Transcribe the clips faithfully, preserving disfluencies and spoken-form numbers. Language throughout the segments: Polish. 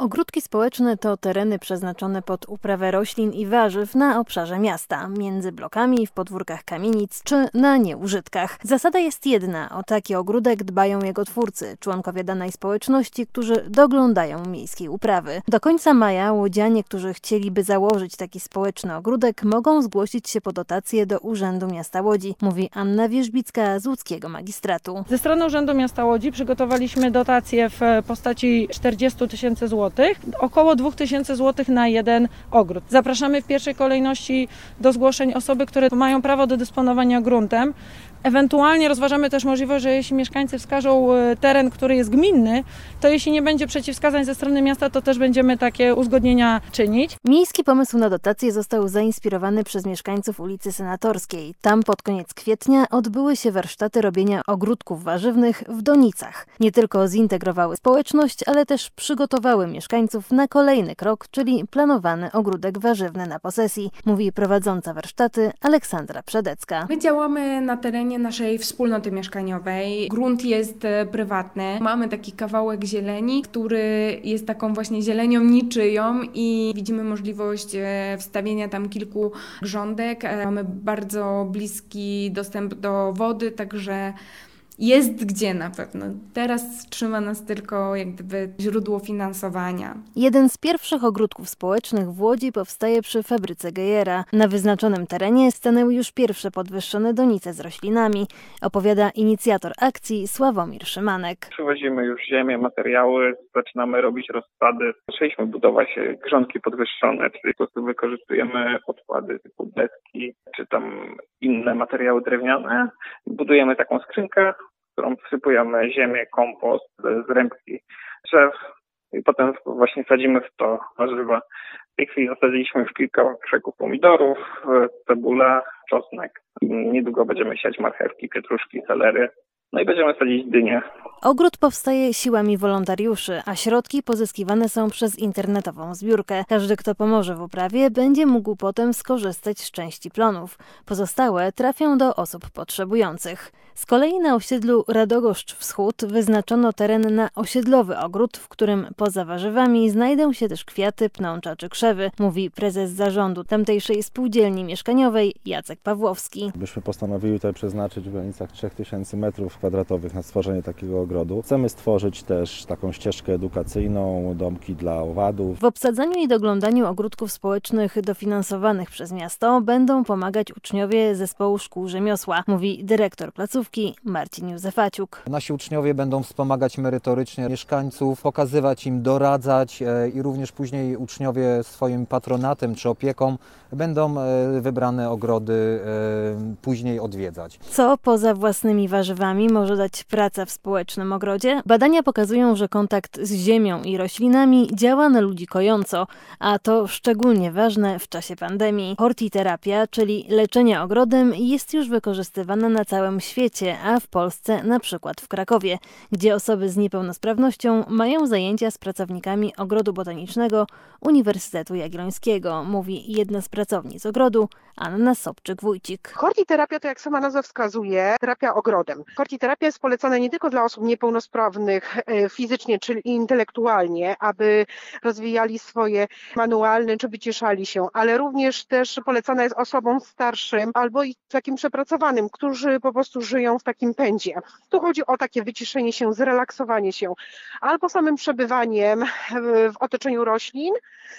Ogródki społeczne to tereny przeznaczone pod uprawę roślin i warzyw na obszarze miasta, między blokami, w podwórkach kamienic czy na nieużytkach. Zasada jest jedna, o taki ogródek dbają jego twórcy, członkowie danej społeczności, którzy doglądają miejskiej uprawy. Do końca maja łodzianie, którzy chcieliby założyć taki społeczny ogródek, mogą zgłosić się po dotację do Urzędu Miasta Łodzi, mówi Anna Wierzbicka z łódzkiego magistratu. Ze strony Urzędu Miasta Łodzi przygotowaliśmy dotację w postaci czterdziestu tysięcy złotych, około dwóch tysięcy złotych na jeden ogród. Zapraszamy w pierwszej kolejności do zgłoszeń osoby, które mają prawo do dysponowania gruntem. Ewentualnie rozważamy też możliwość, że jeśli mieszkańcy wskażą teren, który jest gminny, to jeśli nie będzie przeciwwskazań ze strony miasta, to też będziemy takie uzgodnienia czynić. Miejski pomysł na dotację został zainspirowany przez mieszkańców ulicy Senatorskiej. Tam pod koniec kwietnia odbyły się warsztaty robienia ogródków warzywnych w Donicach. Nie tylko zintegrowały społeczność, ale też przygotowały mieszkańców na kolejny krok, czyli planowany ogródek warzywny na posesji, mówi prowadząca warsztaty Aleksandra Przedecka. My działamy na terenie naszej wspólnoty mieszkaniowej. Grunt jest prywatny. Mamy taki kawałek zieleni, który jest taką właśnie zielenią niczyją i widzimy możliwość wstawienia tam kilku grządek. Mamy bardzo bliski dostęp do wody, także jest gdzie na pewno. Teraz trzyma nas tylko jak gdyby źródło finansowania. Jeden z pierwszych ogródków społecznych w Łodzi powstaje przy fabryce Gejera. Na wyznaczonym terenie stanęły już pierwsze podwyższone donice z roślinami, opowiada inicjator akcji Sławomir Szymanek. Przywozimy już ziemię, materiały, zaczynamy robić rozsady. Zaczęliśmy budować grządki podwyższone, czyli po prostu wykorzystujemy odpady typu deski, czy tam inne materiały drewniane. Budujemy taką skrzynkę, w którą wsypujemy ziemię, kompost, zrębki drzew i potem właśnie sadzimy w to warzywa. W tej chwili zasadziliśmy już kilka krzewów pomidorów, cebulę, czosnek. Niedługo będziemy siać marchewki, pietruszki, selery. No i będziemy sadzić dynie. Ogród powstaje siłami wolontariuszy, a środki pozyskiwane są przez internetową zbiórkę. Każdy, kto pomoże w uprawie, będzie mógł potem skorzystać z części plonów. Pozostałe trafią do osób potrzebujących. Z kolei na osiedlu Radogoszcz Wschód wyznaczono teren na osiedlowy ogród, w którym poza warzywami znajdą się też kwiaty, pnącza czy krzewy, mówi prezes zarządu tamtejszej spółdzielni mieszkaniowej Jacek Pawłowski. Byśmy postanowili tutaj przeznaczyć w granicach trzech tysięcy metrów kwadratowych na stworzenie takiego ogrodu. Chcemy stworzyć też taką ścieżkę edukacyjną, domki dla owadów. W obsadzaniu i doglądaniu ogródków społecznych dofinansowanych przez miasto będą pomagać uczniowie zespołu szkół rzemiosła, mówi dyrektor placówki Marcin Józefaciuk. Nasi uczniowie będą wspomagać merytorycznie mieszkańców, pokazywać im, doradzać i również później uczniowie swoim patronatem czy opieką będą wybrane ogrody później odwiedzać. Co poza własnymi warzywami może dać praca w społecznym ogrodzie? Badania pokazują, że kontakt z ziemią i roślinami działa na ludzi kojąco, a to szczególnie ważne w czasie pandemii. Hortiterapia, czyli leczenie ogrodem, jest już wykorzystywana na całym świecie, a w Polsce na przykład w Krakowie, gdzie osoby z niepełnosprawnością mają zajęcia z pracownikami ogrodu botanicznego Uniwersytetu Jagiellońskiego, mówi jedna z pracownic ogrodu, Anna Sobczyk-Wójcik. Hortiterapia to, jak sama nazwa wskazuje, terapia ogrodem. Hortiterapia jest polecana nie tylko dla osób niepełnosprawnych fizycznie czy intelektualnie, aby rozwijali swoje manualne czy wycieszali się, ale również też polecana jest osobom starszym albo i takim przepracowanym, którzy po prostu żyją w takim pędzie. Tu chodzi o takie wyciszenie się, zrelaksowanie się albo samym przebywaniem w otoczeniu roślin,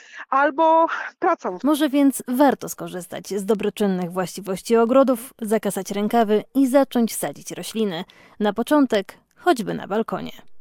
albo pracą. Może więc warto skorzystać z dobroczynnych właściwości ogrodów, zakasać rękawy i zacząć sadzić rośliny. Na początek choćby na balkonie.